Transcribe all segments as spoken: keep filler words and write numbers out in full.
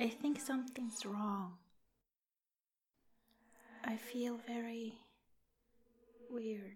I think something's wrong. I feel very weird.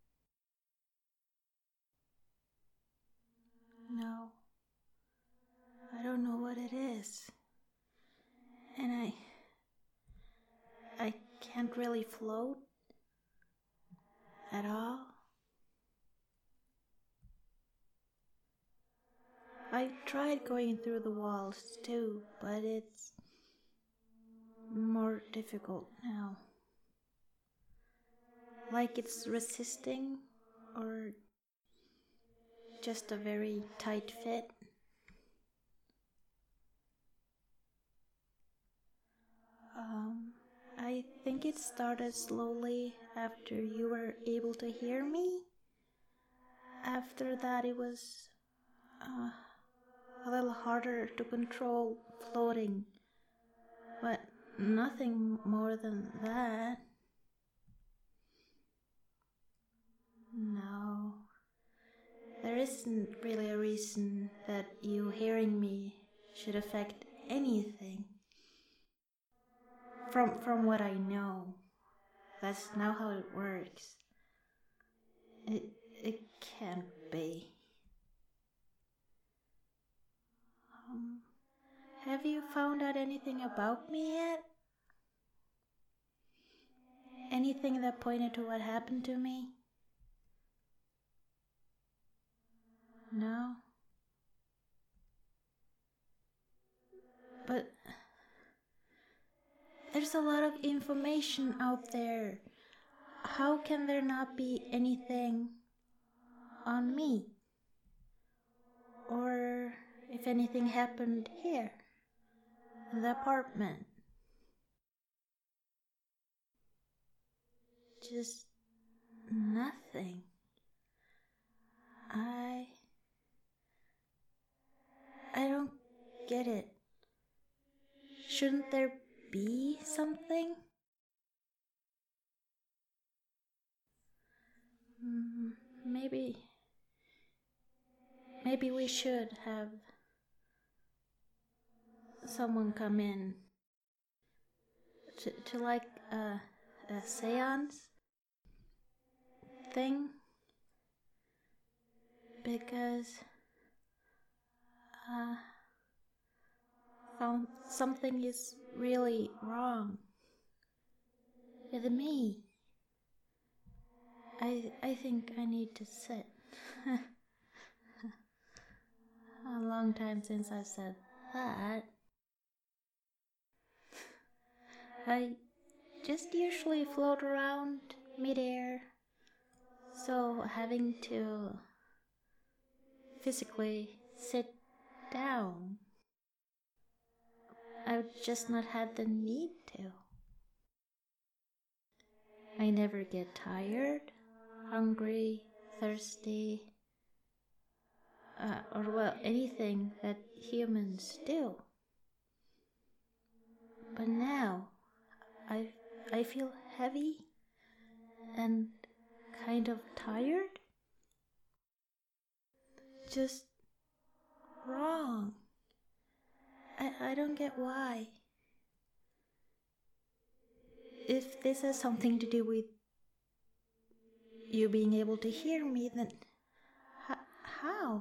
No, I don't know what it is. And I... I can't really float at all. I tried going through the walls too, but it's more difficult now. Like it's resisting, or just a very tight fit. Um, I think it started slowly after you were able to hear me. After that it was uh, a little harder to control floating, but nothing more than that. No, there isn't really a reason that you hearing me should affect anything. From from what I know, that's not how it works. It it can't be. Um, have you found out anything about me yet? Anything that pointed to what happened to me? No? But there's a lot of information out there. How can there not be anything on me? Or if anything happened here, in the apartment? Just nothing. I... I don't get it. Shouldn't there be something? Mm, maybe... Maybe we should have someone come in to, to like a, a seance thing, because uh, some, something is really wrong with me. I, I think I need to sit. A long time since I've said that. I just usually float around midair, so having to physically sit down, I've just not had the need to. I never get tired, hungry, thirsty, uh, or well, anything that humans do. But now, I I feel heavy and kind of tired. Just wrong. I, I don't get why. If this has something to do with you being able to hear me, then h- how?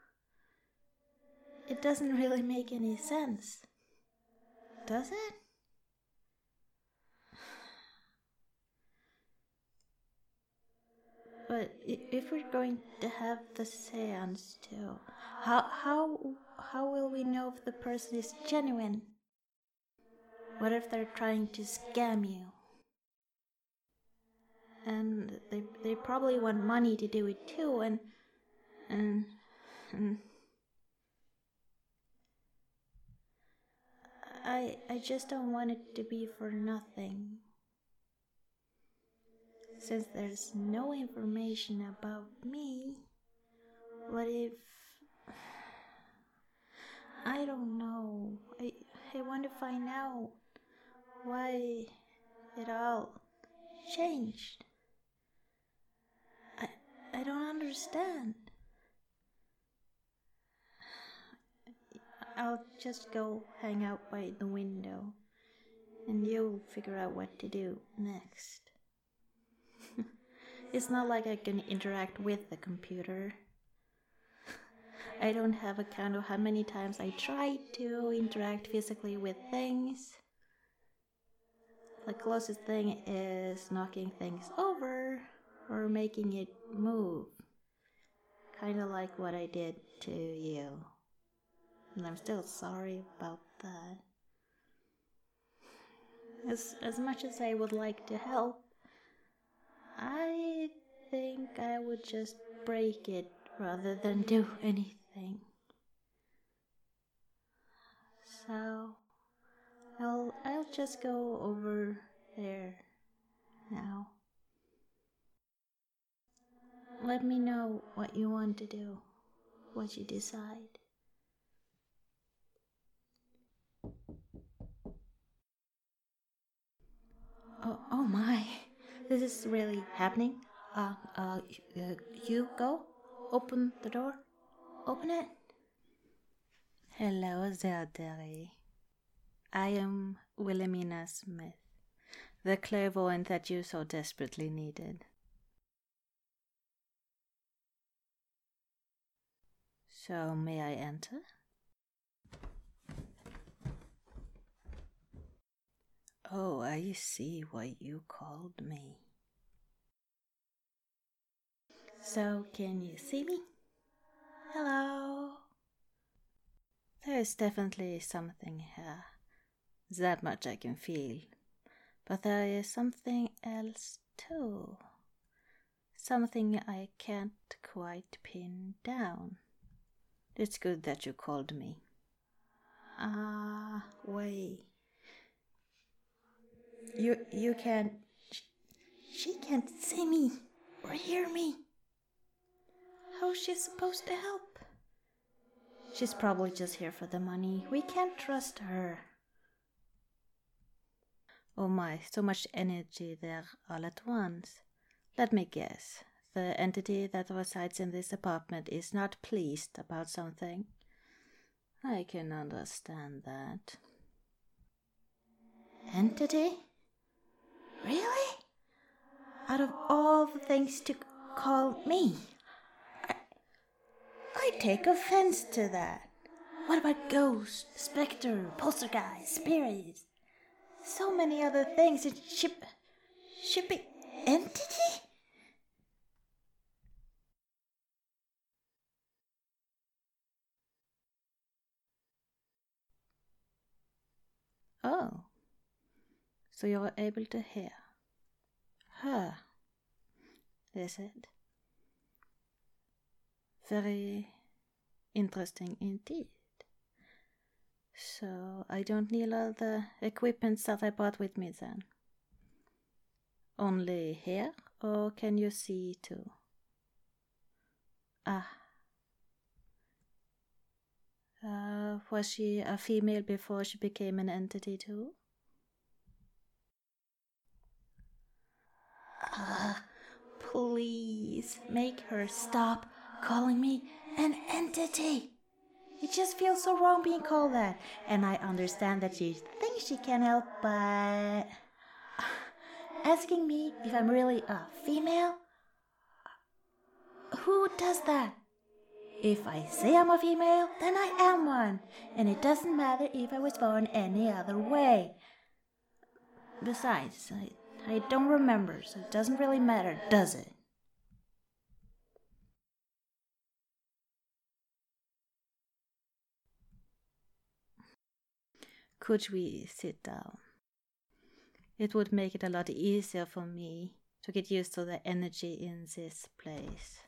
It doesn't really make any sense. Does it? But if we're going to have the seance too, how how how will we know if the person is genuine? What if they're trying to scam you? And they they probably want money to do it too, and and and I I just don't want it to be for nothing. Since there's no information about me, what if... I don't know. I, I want to find out why it all changed. I, I don't understand. I'll just go hang out by the window, and you'll figure out what to do next. It's not like I can interact with the computer. I don't have a count of how many times I tried to interact physically with things. The closest thing is knocking things over or making it move. Kind of like what I did to you. And I'm still sorry about that. As, as much as I would like to help, I think I would just break it rather than do anything. So, I'll, I'll just go over there now. Let me know what you want to do, what you decide. Oh, oh my, this is really happening. Uh, uh, uh, you go, open the door, open it. Hello there, dearie. I am Wilhelmina Smith, the clairvoyant that you so desperately needed. So, may I enter? Oh, I see why you called me. So, can you see me? Hello? There is definitely something here. That much I can feel. But there is something else too. Something I can't quite pin down. It's good that you called me. Ah, uh, wait. You, you can't... She, she can't see me or hear me. How's she supposed to help? She's probably just here for the money. We can't trust her. Oh my, so much energy there all at once. Let me guess. The entity that resides in this apartment is not pleased about something. I can understand that. Entity? Really? Out of all the things to call me? I, I take offense to that. What about ghost, specter, poltergeist, spirits? So many other things. It should, should be entity? Oh, so you're able to hear her, is it? Very interesting indeed. So I don't need all the equipment that I brought with me then. Only hear, or can you see too? Ah. Uh, was she a female before she became an entity too? Uh, please make her stop calling me an entity. It just feels so wrong being called that. And I understand that she thinks she can help, but asking me if I'm really a female? Who does that? If I say I'm a female, then I am one. And it doesn't matter if I was born any other way. Besides, I, I don't remember, so it doesn't really matter, does it? Could we sit down? It would make it a lot easier for me to get used to the energy in this place.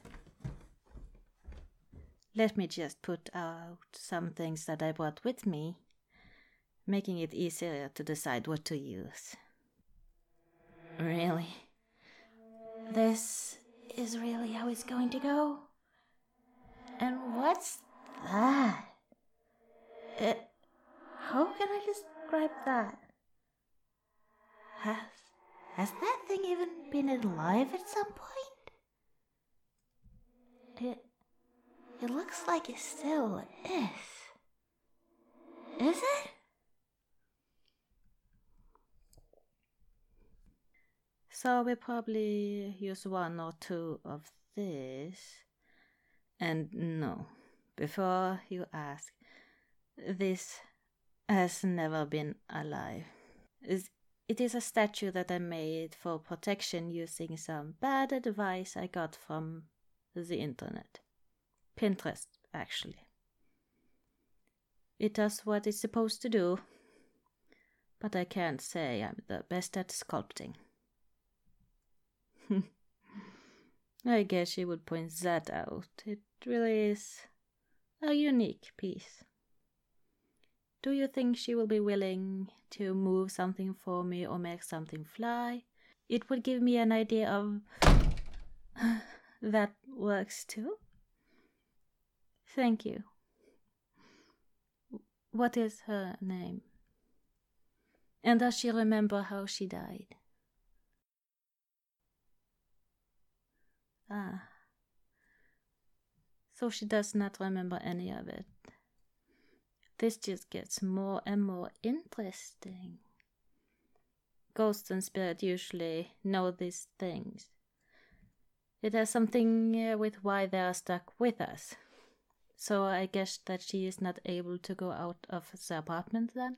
Let me just put out some things that I brought with me, making it easier to decide what to use. Really? This is really how it's going to go? And what's that? It, how can I describe that? Has, has that thing even been alive at some point? It, it looks like it still is. So we probably use one or two of this. And no, before you ask, this has never been alive. It is a statue that I made for protection using some bad advice I got from the internet. Pinterest, actually. It does what it's supposed to do, but I can't say I'm the best at sculpting. I guess she would point that out. It really is a unique piece. Do you think she will be willing to move something for me or make something fly? It would give me an idea of... That works too? Thank you. What is her name? And does she remember how she died? Ah. So she does not remember any of it. This just gets more and more interesting. Ghosts and spirits usually know these things. It has something uh, with why they are stuck with us. So I guess that she is not able to go out of the apartment then?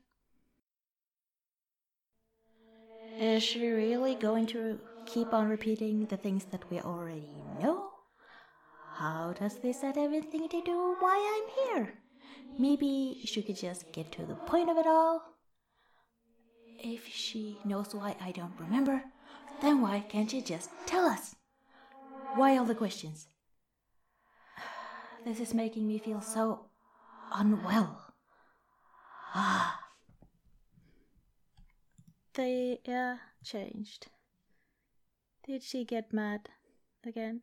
Is she really going to keep on repeating the things that we already know? How does this have anything to do with why I'm here? Maybe she could just get to the point of it all. If she knows why I don't remember, then why can't she just tell us? Why all the questions? This is making me feel so unwell. Ah. The air changed. Did she get mad again?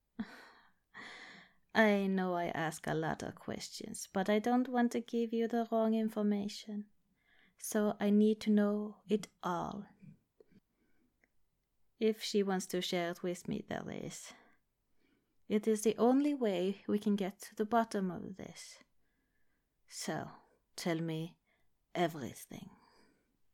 I know I ask a lot of questions, but I don't want to give you the wrong information. So I need to know it all. If she wants to share it with me, there is. It is the only way we can get to the bottom of this. So, tell me everything.